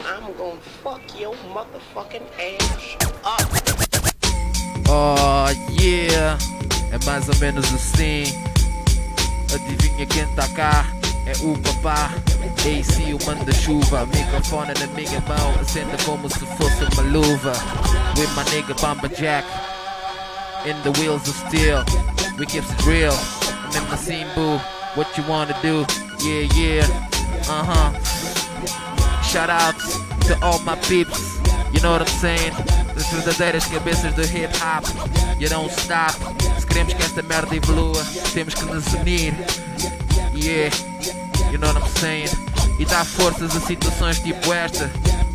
I'm gonna fuck your motherfucking ass up. Oh yeah, é mais ou menos assim. Adivinha quem tá cá? É o papá, AC, o manda-chuva. Microfone na minha mão, acenda como se fosse uma luva. With my nigga Bomba Jack, in the wheels of steel. We keeps it real, I'm in my scene, boo. What you wanna do? Yeah, yeah, Shout outs to all my peeps, you know what I'm saying? As verdadeiras cabeças do hip hop. You don't stop. Se queremos que esta merda evolua, temos que nos unir. Yeah, you know what I'm saying? E dar forças a situações tipo esta.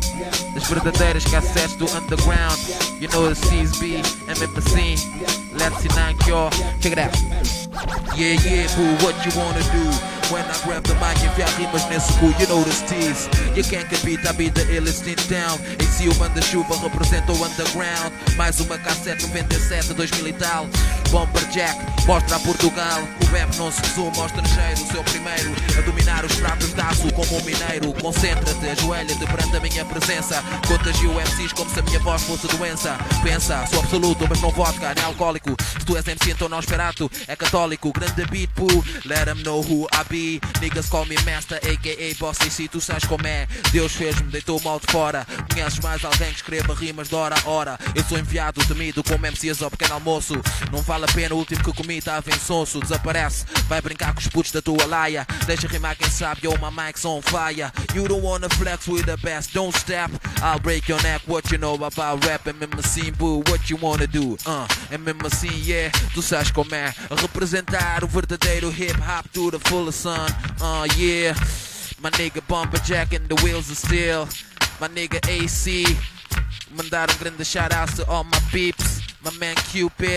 Das verdadeiras cassetes do underground. You know the CSB, MMC, Let's unite y'all. Check it out. Yeah, yeah, boo, what you wanna do? When I grab the mic, enfiar rimas nesse cu, you know the steez. You can't compete, I be the illest in town. AC, o manda-chuva, representa o underground. Mais uma cassete, 97, 2000 e tal. Bomba Jack, mostra a Portugal. O rap não se resume ao estrangeiro. O seu primeiro, a dominar os pratos de aço como um mineiro. Concentra-te, ajoelha-te perante a minha presença. Contagio MCs como se a minha voz fosse doença. Pensa, sou absoluto, mas não vodka, nem alcoólico. Se tu és MC, então não esperato, é católico. Grande beat, poo, let them know who I be. Niggas call me master, a.k.a. boss AC, tu sabes como é. Deus fez-me, deitou-me de fora. Conheces mais alguém que escreva rimas de hora a hora? Eu sou enviado, temido como MCs ao pequeno almoço. Não vale a pena, o último que comi estava em sonso. Desaparece, vai brincar com os putos da tua laia. Deixa rimar quem sabe, yo, my mic's on fire. You don't wanna flex with the best, don't step. I'll break your neck, what you know about rap. MMC, boo, what you wanna do? MMC, yeah, tu sabes como é. A representar o verdadeiro hip hop to the fullest sun. Yeah, my nigga Bomba Jack in the wheels of steel. My nigga AC, mandar grande shout out to all my peeps. My man Cupid,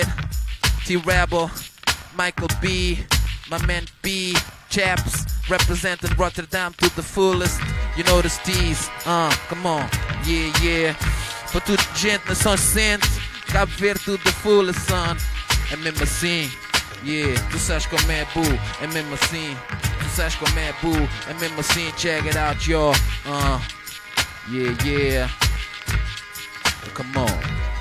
T-Rebel, Michael B, my man B, Chaps, representing Rotterdam to the fullest. You know the steez, come on, yeah, yeah. Para tudo gente na São Vicente, Cabo Verde to the fullest, son. É mesmo assim, yeah, tu sabes como é, boo, é mesmo assim. Tu sabes como é, boo, é mesmo assim, check it out, yo. Yeah, yeah. Come on.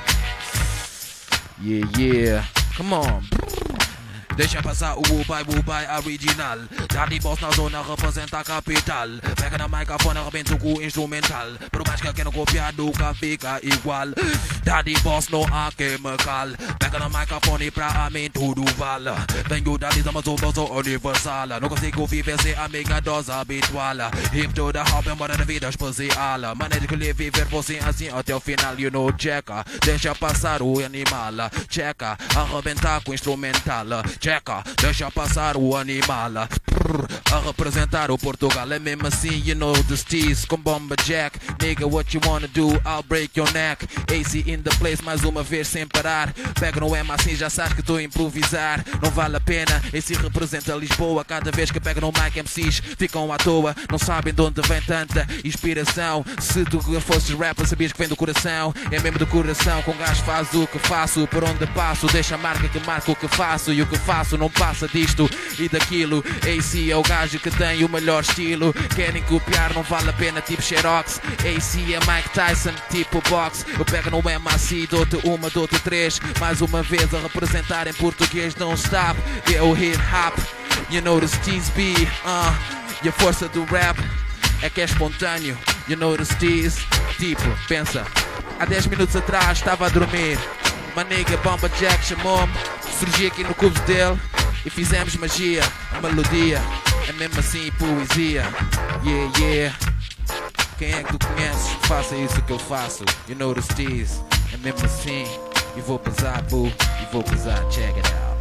Yeah, yeah. Come on. Deixa passar o Wubai original. Daddy Boss na zona representa a capital. Pega na microfone, arrebento com o instrumental. Por mais que queiram copiar, nunca fica igual. Daddy Boss não há chemical. Pega na microfone, pra mim tudo vale. Tenho Daddy, mas o vosso universal. Não consigo viver sem a minha dose habitual. Hip to the hop, embora da vida especial. Maneira que lhe viver você assim até o final. You know, checa. Deixa passar o animal. Checa, arrebentar com o instrumental. Checa, deixa passar o animal. A representar o Portugal. É mesmo assim, you know the steez. Com Bomba Jack, nigga, what you wanna do? I'll break your neck. AC in the place, mais uma vez sem parar. Pega no M assim, já sabes que estou a improvisar. Não vale a pena, AC representa Lisboa. Cada vez que pega no mic, MCs ficam à toa. Não sabem de onde vem tanta inspiração. Se tu fosses rapper, sabias que vem do coração. É mesmo do coração, com gás faz o que faço. Por onde passo, deixa a marca que marca o que faço. E o que faço não passa disto e daquilo. AC é o gajo que tem o melhor estilo. Querem copiar, não vale a pena, tipo Xerox. AC é Mike Tyson, tipo box. Eu pego no MAC, dou-te uma, dou-te três. Mais uma vez a representar em português, don't stop. É o hip hop, you know the steez B. E a força do rap é que é espontâneo, you know the steez. Tipo, pensa, há 10 minutos atrás estava a dormir. My nigga Bomba Jack chamou-me, surgi aqui no cubo dele e fizemos magia, melodia, é mesmo assim poesia. Yeah, yeah. Quem é que tu conheces? Faça isso que eu faço, you know the steez. É mesmo assim, e vou pesar, boo, e vou pesar, check it out.